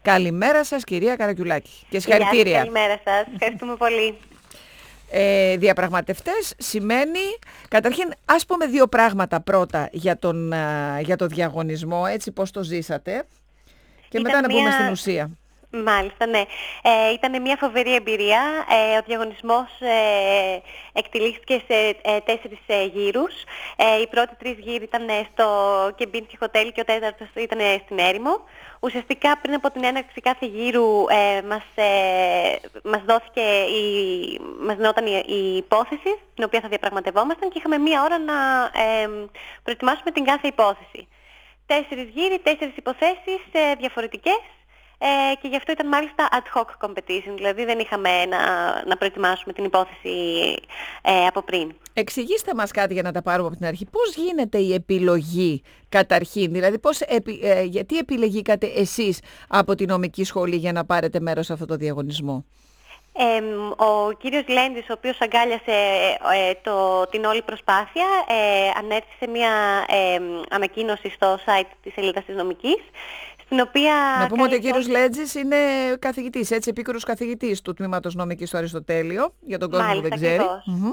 Καλημέρα σας, κυρία Καρακιουλάκη. Και συγχαρητήρια. Καλημέρα σας. Ευχαριστούμε πολύ. Διαπραγματευτές σημαίνει, καταρχήν ας πούμε δύο πράγματα πρώτα για το διαγωνισμό, έτσι πώς το ζήσατε και μετά να μπούμε στην ουσία. Μάλιστα, ναι. Ήταν μια φοβερή εμπειρία. Ο διαγωνισμός εκτελήχθηκε σε 4 γύρους. Οι πρώτοι 3 γύροι ήταν στο Κεμπίνσκι Χοτέλ και ο τέταρτος ήταν στην Έρημο. Ουσιαστικά πριν από την έναρξη κάθε γύρου μας δινόταν η υπόθεση την οποία θα διαπραγματευόμασταν και είχαμε μία ώρα να προετοιμάσουμε την κάθε υπόθεση. 4 γύροι, 4 υποθέσεις διαφορετικές. Και γι' αυτό ήταν μάλιστα ad hoc competition, δηλαδή δεν είχαμε να προετοιμάσουμε την υπόθεση από πριν. Εξηγήστε μας κάτι για να τα πάρουμε από την αρχή. Πώς γίνεται η επιλογή καταρχήν, δηλαδή γιατί επιλεγήκατε εσείς από τη νομική σχολή για να πάρετε μέρος σε αυτό το διαγωνισμό? Ο κύριος Λέντης, ο οποίος αγκάλιασε την όλη προσπάθεια, ανέρθησε μια ανακοίνωση στο site της σελίδας της νομικής, στην οποία... Να πούμε ότι ο κύριος Λέντζης είναι καθηγητής, έτσι, επίκουρος καθηγητής του Τμήματος Νομικής στο Αριστοτέλειο, για τον κόσμο που δεν ξέρει.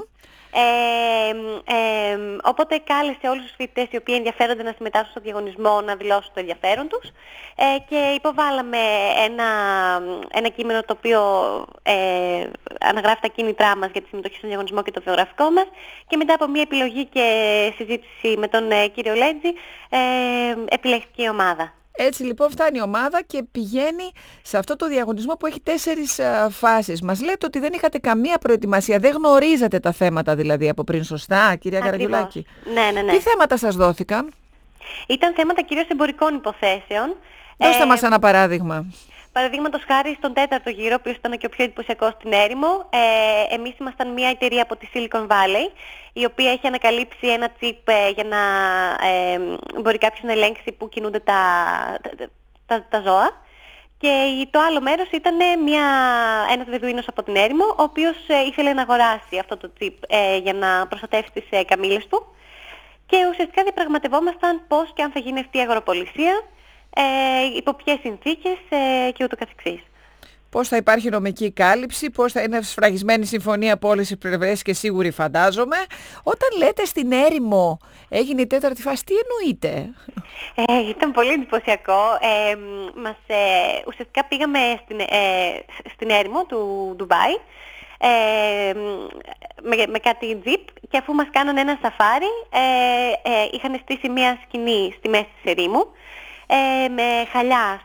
Οπότε κάλεσε όλους τους φοιτητές οι οποίοι ενδιαφέρονται να συμμετάσχουν στο διαγωνισμό να δηλώσουν το ενδιαφέρον τους και υποβάλαμε ένα κείμενο το οποίο αναγράφει τα κίνητρά μας για τη συμμετοχή στο διαγωνισμό και το βιογραφικό μας και μετά από μια επιλογή και συζήτηση με τον κύριο Λέντζη επιλέχθηκε η ομάδα. Έτσι λοιπόν φτάνει η ομάδα και πηγαίνει σε αυτό το διαγωνισμό που έχει 4 φάσεις. Μας λέτε ότι δεν είχατε καμία προετοιμασία, δεν γνωρίζατε τα θέματα δηλαδή από πριν, σωστά, κυρία Καρακιουλάκη? Ναι. Τι θέματα σας δόθηκαν? Ήταν θέματα κυρίως εμπορικών υποθέσεων. Δώστε μας ένα παράδειγμα. Παραδείγματος χάρη στον 4ο γύρο, ο οποίος ήταν και ο πιο εντυπωσιακός στην Έρημο, εμείς ήμασταν μια εταιρεία από τη Silicon Valley, η οποία έχει ανακαλύψει ένα chip για να μπορεί κάποιος να ελέγξει πού κινούνται τα ζώα. Και το άλλο μέρος ήταν ένας Βεδουίνος από την Έρημο, ο οποίος ήθελε να αγοράσει αυτό το chip για να προστατεύσει τις καμήλες του. Και ουσιαστικά διαπραγματευόμασταν πώς και αν θα γίνει αυτή η αγοροπολισία, υπό ποιες συνθήκες και ούτω καθεξής. Πώς θα υπάρχει νομική κάλυψη, πώς θα είναι σφραγισμένη συμφωνία από όλες τις πλευρές και σίγουρη φαντάζομαι. Όταν λέτε στην Έρημο έγινε η 4η φάση, τι εννοείτε? Ήταν πολύ εντυπωσιακό. Ουσιαστικά πήγαμε στην Έρημο του Ντουμπάι με κάτι τζιπ και αφού μας κάνανε ένα σαφάρι είχαν στήσει μια σκηνή στη μέση της ερήμου με χαλιά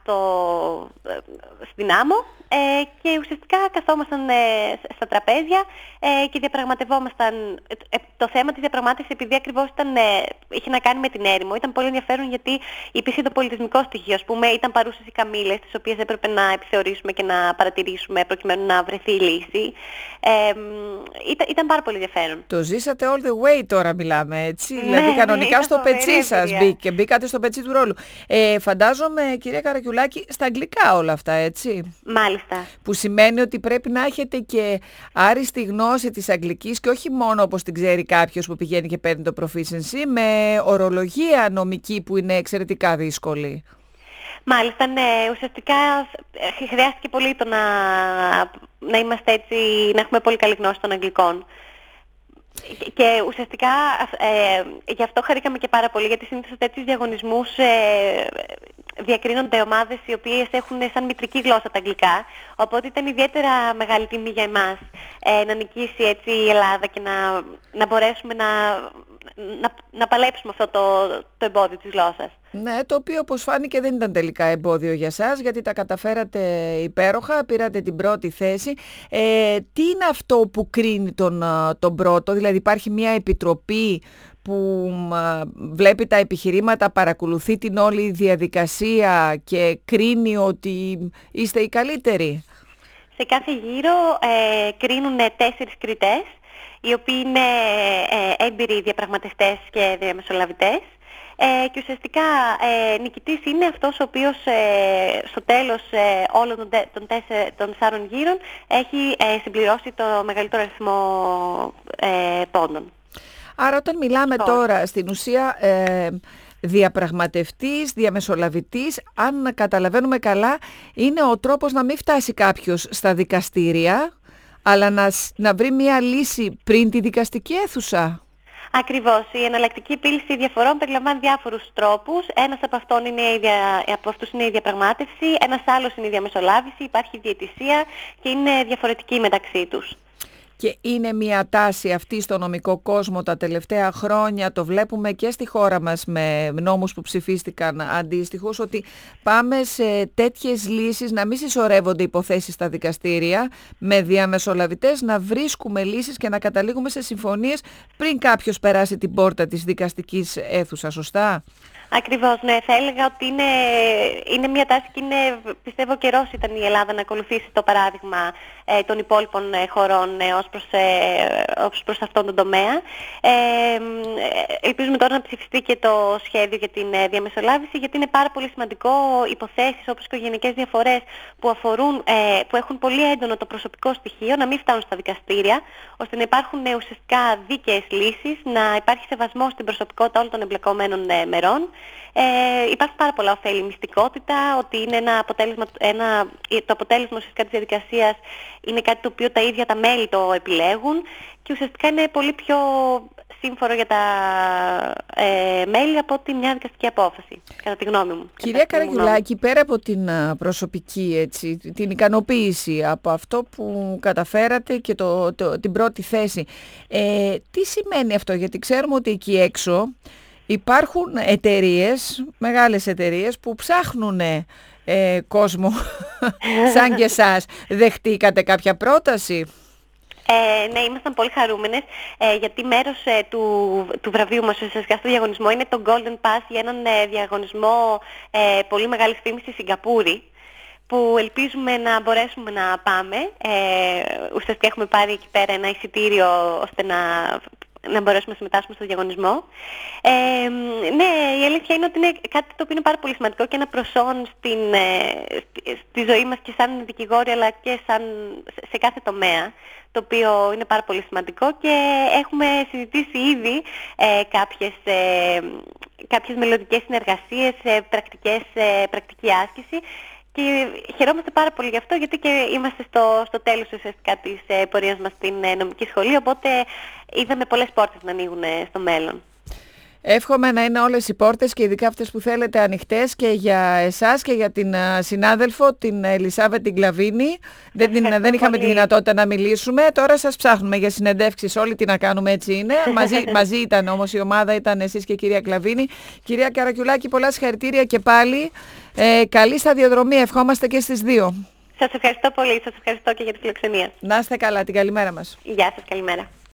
στην άμμο και ουσιαστικά καθόμασταν στα τραπέζια και διαπραγματευόμασταν. Το θέμα της διαπραγμάτευσης, επειδή ακριβώς είχε να κάνει με την Έρημο, ήταν πολύ ενδιαφέρον γιατί υπήρχε το πολιτισμικό στοιχείο. Ας πούμε, ήταν παρούσες οι καμήλες, τις οποίες έπρεπε να επιθεωρήσουμε και να παρατηρήσουμε προκειμένου να βρεθεί η λύση. Ήταν πάρα πολύ ενδιαφέρον. Το ζήσατε all the way τώρα μιλάμε, έτσι. Δηλαδή κανονικά στο πετσί σας μπήκατε στο πετσί του ρόλου. Φαντάζομαι, κυρία Καρακιουλάκη, στα αγγλικά όλα αυτά, έτσι? Μάλιστα. Που σημαίνει ότι πρέπει να έχετε και άριστη γνώση της αγγλικής και όχι μόνο όπως την ξέρει κάποιος που πηγαίνει και παίρνει το proficiency, με ορολογία νομική που είναι εξαιρετικά δύσκολη. Μάλιστα, ναι. Ουσιαστικά χρειάστηκε πολύ το να είμαστε έτσι, να έχουμε πολύ καλή γνώση των αγγλικών. Και ουσιαστικά γι' αυτό χαρήκαμε και πάρα πολύ, γιατί συνήθως σε τέτοιους διαγωνισμούς διακρίνονται ομάδες οι οποίες έχουν σαν μητρική γλώσσα τα αγγλικά, οπότε ήταν ιδιαίτερα μεγάλη τιμή για εμάς να νικήσει έτσι η Ελλάδα και να μπορέσουμε να παλέψουμε αυτό το εμπόδιο της γλώσσας. Ναι, το οποίο όπως φάνηκε δεν ήταν τελικά εμπόδιο για σας, γιατί τα καταφέρατε υπέροχα, πήρατε την πρώτη θέση. Τι είναι αυτό που κρίνει τον πρώτο, δηλαδή υπάρχει μια επιτροπή που βλέπει τα επιχειρήματα, παρακολουθεί την όλη διαδικασία και κρίνει ότι είστε οι καλύτεροι? Σε κάθε γύρο κρίνουν 4 κριτές, οι οποίοι είναι έμπειροι διαπραγματευτές και διαμεσολαβητές. Και ουσιαστικά νικητής είναι αυτός ο οποίος στο τέλος όλων των 4 γύρων έχει συμπληρώσει το μεγαλύτερο αριθμό πόντων. Άρα όταν μιλάμε τώρα στην ουσία διαπραγματευτής, διαμεσολαβητής, αν καταλαβαίνουμε καλά, είναι ο τρόπος να μην φτάσει κάποιος στα δικαστήρια, αλλά να βρει μια λύση πριν τη δικαστική αίθουσα. Ακριβώς. Η εναλλακτική επίλυση διαφορών περιλαμβάνει διάφορους τρόπους. Ένας από αυτούς είναι η διαπραγμάτευση, ένας άλλος είναι η διαμεσολάβηση, υπάρχει διαιτησία και είναι διαφορετική μεταξύ τους. Και είναι μια τάση αυτή στο νομικό κόσμο τα τελευταία χρόνια, το βλέπουμε και στη χώρα μας με νόμους που ψηφίστηκαν αντίστοιχους, ότι πάμε σε τέτοιες λύσεις, να μην συσσωρεύονται υποθέσεις στα δικαστήρια, με διαμεσολαβητές να βρίσκουμε λύσεις και να καταλήγουμε σε συμφωνίες πριν κάποιος περάσει την πόρτα της δικαστικής αίθουσας, σωστά? Ακριβώς, ναι. Θα έλεγα ότι είναι μια τάση και πιστεύω καιρός ήταν η Ελλάδα να ακολουθήσει το παράδειγμα των υπόλοιπων χωρών ως προς αυτόν τον τομέα. Ελπίζουμε τώρα να ψηφιστεί και το σχέδιο για την διαμεσολάβηση, γιατί είναι πάρα πολύ σημαντικό υποθέσεις όπως οικογενειακές διαφορές που έχουν πολύ έντονο το προσωπικό στοιχείο να μην φτάνουν στα δικαστήρια, ώστε να υπάρχουν ουσιαστικά δίκαιες λύσεις, να υπάρχει σεβασμός στην προσωπικότητα όλων των εμπλεκομένων μερών. Υπάρχουν πάρα πολλά ωφέλη, μυστικότητα, ότι είναι το αποτέλεσμα ουσιαστικά της διαδικασίας είναι κάτι το οποίο τα ίδια τα μέλη το επιλέγουν και ουσιαστικά είναι πολύ πιο σύμφωνο για τα μέλη από ότι μια δικαστική απόφαση, κατά τη γνώμη μου. Κυρία Καραγιουλάκη, πέρα από την προσωπική την ικανοποίηση από αυτό που καταφέρατε και την πρώτη θέση, τι σημαίνει αυτό? Γιατί ξέρουμε ότι εκεί έξω υπάρχουν μεγάλες εταιρείες που ψάχνουν κόσμο σαν και εσάς. Δεχτήκατε κάποια πρόταση? Ναι, ήμασταν πολύ χαρούμενες, γιατί μέρος του βραβείου μας ουσιαστικά στο διαγωνισμό είναι το Golden Pass για έναν διαγωνισμό πολύ μεγάλης φήμης στη Σιγκαπούρη, που ελπίζουμε να μπορέσουμε να πάμε. Ουσιαστικά έχουμε πάρει εκεί πέρα ένα εισιτήριο ώστε να μπορέσουμε να συμμετάσχουμε στο διαγωνισμό. Ναι, η αλήθεια είναι ότι είναι κάτι το οποίο είναι πάρα πολύ σημαντικό και ένα προσόν στη ζωή μας και σαν δικηγόροι, αλλά και σε κάθε τομέα, το οποίο είναι πάρα πολύ σημαντικό και έχουμε συζητήσει ήδη κάποιες μελλοντικές συνεργασίες, πρακτική άσκηση. Και χαιρόμαστε πάρα πολύ γι' αυτό, γιατί και είμαστε στο τέλος ουσιαστικά της πορείας μας στην νομική σχολή, οπότε είδαμε πολλές πόρτες να ανοίγουν στο μέλλον. Εύχομαι να είναι όλες οι πόρτες και ειδικά αυτές που θέλετε ανοιχτές και για εσάς και για την συνάδελφο, την Ελισάβετ την Κλαβίνη. Δεν είχαμε τη δυνατότητα να μιλήσουμε. Τώρα σας ψάχνουμε για συνεντεύξεις όλοι, τι να κάνουμε, έτσι είναι. Μαζί ήταν όμως η ομάδα, ήταν εσείς και η κυρία Κλαβίνη. Κυρία Καραγιουλάκη, πολλά συγχαρητήρια και πάλι. Καλή σταδιοδρομία, ευχόμαστε και στις δύο. Σας ευχαριστώ πολύ, σας ευχαριστώ και για τη φιλοξενία. Να είστε καλά, την καλημέρα μας. Γεια σας, καλημέρα.